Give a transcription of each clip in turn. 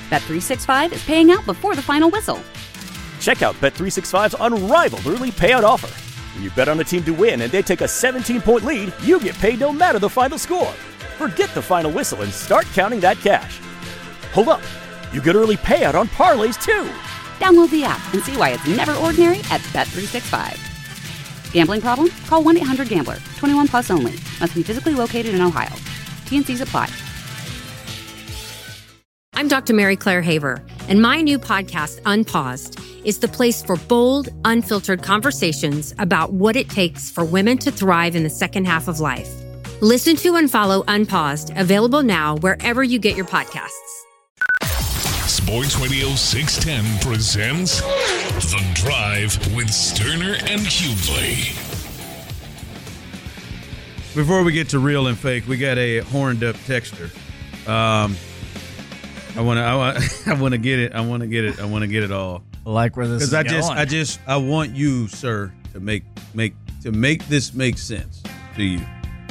Bet365 is paying out before the final whistle. Check out Bet365's unrivaled early payout offer. When you bet on a team to win and they take a 17-point lead, you get paid no matter the final score. Forget the final whistle and start counting that cash. Hold up. You get early payout on parlays, too. Download the app and see why it's never ordinary at Bet365. Gambling problem? Call 1-800-GAMBLER. 21 plus only. Must be physically located in Ohio. T&Cs apply. I'm Dr. Mary Claire Haver, and my new podcast, Unpaused, is the place for bold, unfiltered conversations about what it takes for women to thrive in the second half of life. Listen to and follow Unpaused, available now wherever you get your podcasts. Sports Radio 610 presents The Drive with Sterner and Hughley. Before we get to real and fake, we got a horned up texter. I want to get it. I want to get it all. I like where this is going. Because I want you, sir, to make this make sense to you.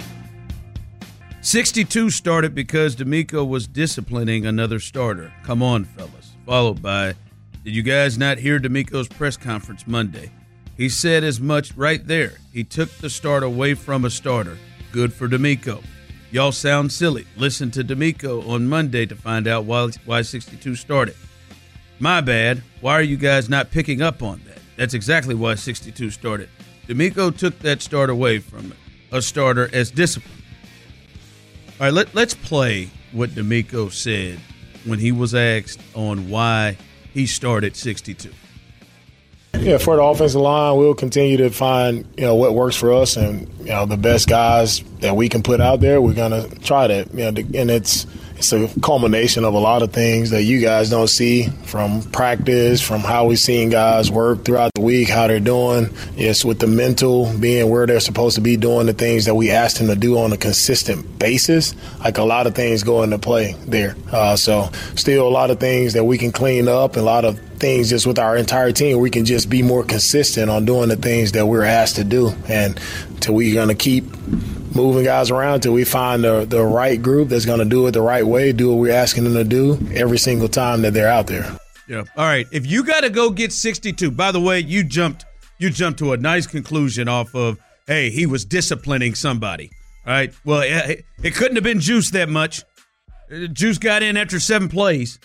62 started because D'Amico was disciplining another starter. Come on, fellas. Followed by, did you guys not hear D'Amico's press conference Monday? He said as much right there. He took the start away from a starter. Good for D'Amico. Y'all sound silly. Listen to D'Amico on Monday to find out why 62 started. My bad. Why are you guys not picking up on that? That's exactly why 62 started. D'Amico took that start away from a starter as discipline. All right, let's play what D'Amico said when he was asked on why he started 62. Yeah, for the offensive line, we'll continue to find, what works for us and, the best guys that we can put out there. We're going to try that, and it's a culmination of a lot of things that you guys don't see from practice, from how we've seen guys work throughout the week, how they're doing. Yes, with the mental being where they're supposed to be doing the things that we asked them to do on a consistent basis. Like a lot of things go into play there. So still a lot of things that we can clean up and a lot of things just with our entire team. We can just be more consistent on doing the things that we're asked to do. And till we're going to keep moving guys around till we find the right group that's going to do it the right way, do what we're asking them to do every single time that they're out there. Yeah. All right. If you got to go get 62, by the way, you jumped to a nice conclusion off of, hey, he was disciplining somebody. All right. Well, it couldn't have been Juice that much. Juice got in after 7 plays.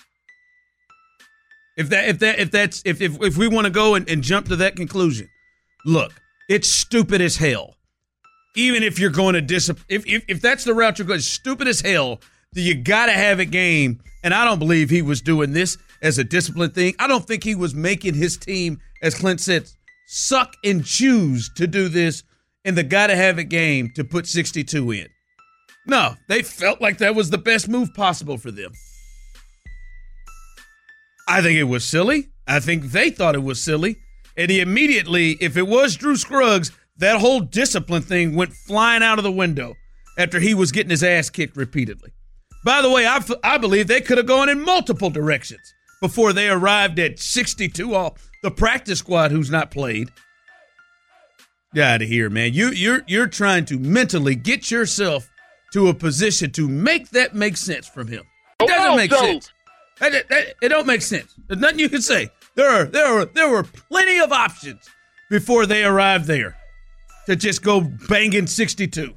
If we want to go and jump to that conclusion, look, it's stupid as hell. Even if you're going to if that's the route you're going, it's stupid as hell that you got to have a game. And I don't believe he was doing this as a discipline thing. I don't think he was making his team, as Clint said, suck and choose to do this in the got to have it game to put 62 in. No, they felt like that was the best move possible for them. I think it was silly. I think they thought it was silly. And he immediately, if it was Drew Scruggs, that whole discipline thing went flying out of the window after he was getting his ass kicked repeatedly. By the way, I believe they could have gone in multiple directions before they arrived at 62 off the practice squad who's not played. Get out of here, man. You're trying to mentally get yourself to a position to make that make sense from him. It doesn't make sense. It don't make sense. There's nothing you can say. There were plenty of options before they arrived there to just go banging 62.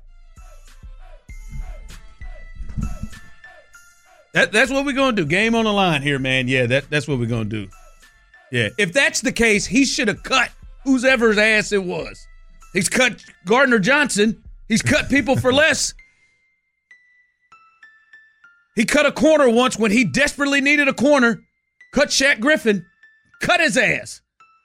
That's what we're going to do. Game on the line here, man. Yeah, that's what we're going to do. Yeah, if that's the case, he should have cut whoever's ass it was. He's cut Gardner Johnson. He's cut people for less. He cut a corner once when he desperately needed a corner. Cut Shaq Griffin. Cut his ass.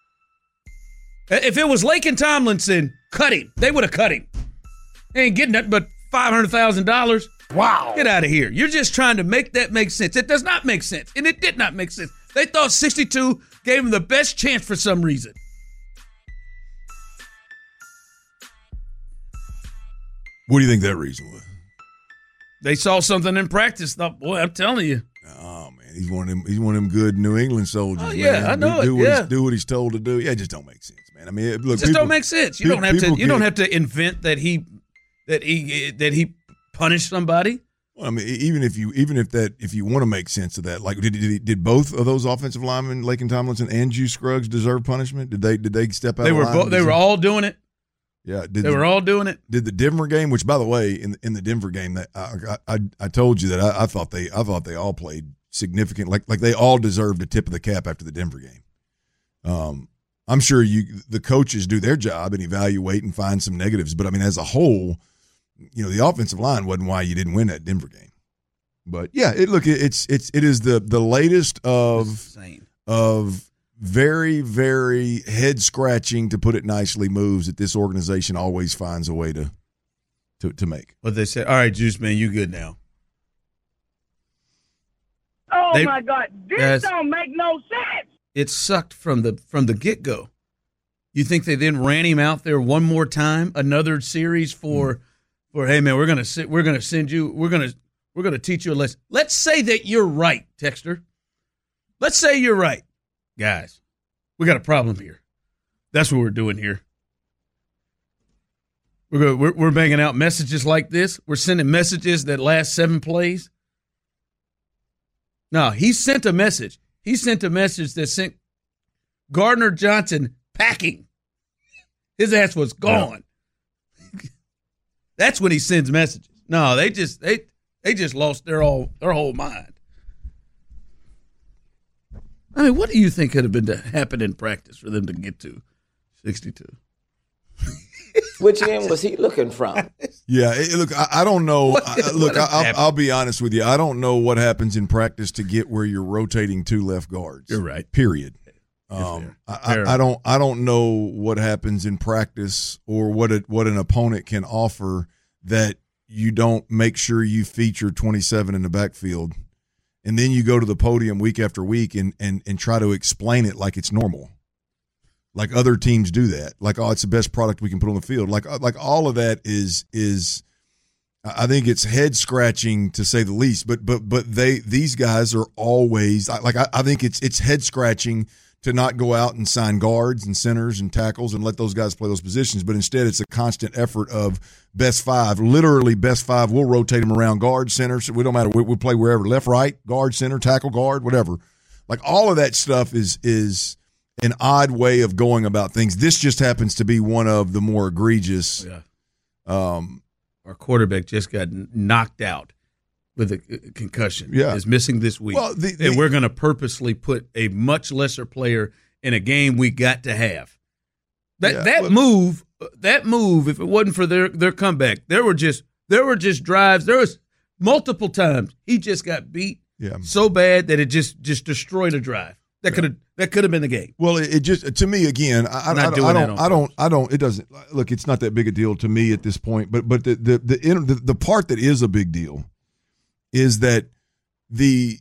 If it was Laken Tomlinson, cut him. They would have cut him. They ain't getting nothing but $500,000. Wow. Get out of here. You're just trying to make that make sense. It does not make sense. And it did not make sense. They thought 62 gave him the best chance for some reason. What do you think that reason was? They saw something in practice. Thought, boy, I'm telling you. Oh man, he's one of them good New England soldiers. Oh yeah, man. I know Do what he's told to do. Yeah, it just don't make sense, man. I mean, look, it just don't make sense. You don't have to invent that he punished somebody. I mean, even if you want to make sense of that, like did both of those offensive linemen, Laken Tomlinson and Juice Scruggs, deserve punishment? Did they step out? They were all doing it. Yeah, they were all doing it. Did the Denver game? Which, by the way, in the Denver game, that I told you that I thought they all played significant. Like they all deserved a tip of the cap after the Denver game. I'm sure the coaches do their job and evaluate and find some negatives, but I mean, as a whole, the offensive line wasn't why you didn't win that Denver game. But yeah, it is the latest of very, very head scratching, to put it nicely, moves that this organization always finds a way to make. But they said, "All right, Juice Man, you good now." Oh my God, this don't make no sense. It sucked from the get go. You think they then ran him out there one more time, another series for hey man, we're gonna send you, we're gonna teach you a lesson. Let's say that you're right, Texter. Let's say you're right, guys. We got a problem here. That's what we're doing here. We're banging out messages like this. We're sending messages that last 7 plays. No, he sent a message. He sent a message that sent Gardner Johnson packing. His ass was gone. Yeah. That's when he sends messages. No, they just lost their whole mind. I mean, what do you think could have been to happen in practice for them to get to 62? Which end was he looking from? Yeah, look, I don't know. I'll be honest with you. I don't know what happens in practice to get where you're rotating 2 left guards. You're right. Period. I don't know what happens in practice or what an opponent can offer that you don't make sure you feature 27 in the backfield, and then you go to the podium week after week and try to explain it like it's normal. Like other teams do that. Like, oh, it's the best product we can put on the field. Like all of that is I think it's head scratching to say the least. But these guys are always like I think it's head scratching to not go out and sign guards and centers and tackles and let those guys play those positions. But instead, it's a constant effort of best 5, literally best 5. We'll rotate them around guard, centers. We don't matter. We'll play wherever, left, right, guard, center, tackle, guard, whatever. Like all of that stuff is an odd way of going about things. This just happens to be one of the more egregious. Yeah. Our quarterback just got knocked out with a concussion. Yeah. Is missing this week. Well, and we're going to purposely put a much lesser player in a game we got to have. That move, if it wasn't for their comeback, there were just drives. There was multiple times he just got beat so bad that it just destroyed a drive. That could have been the game. Well, it just, to me, again, I don't. It doesn't look. It's not that big a deal to me at this point. But the part that is a big deal is that the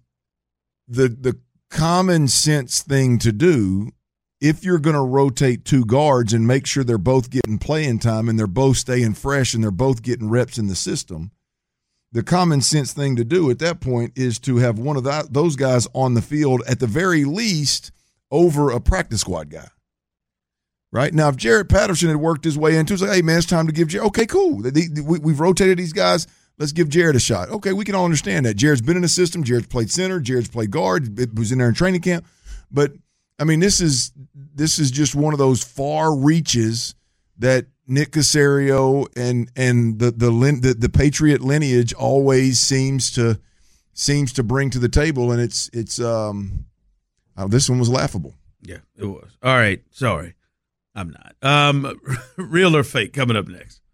common sense thing to do, if you're going to rotate 2 guards and make sure they're both getting playing time and they're both staying fresh and they're both getting reps in the system, the common sense thing to do at that point is to have one of those guys on the field at the very least over a practice squad guy. Right? Now, if Jaret Patterson had worked his way into it, it's like, hey, man, it's time to give Jaret. Okay, cool. We've rotated these guys. Let's give Jaret a shot. Okay, we can all understand that. Jaret's been in the system. Jaret's played center. Jaret's played guard. It was in there in training camp. But, I mean, this is just one of those far reaches that Nick Caserio and the Patriot lineage always seems to bring to the table, and it's this one was laughable. Yeah, it was. All right, sorry, I'm not. Real or fake coming up next.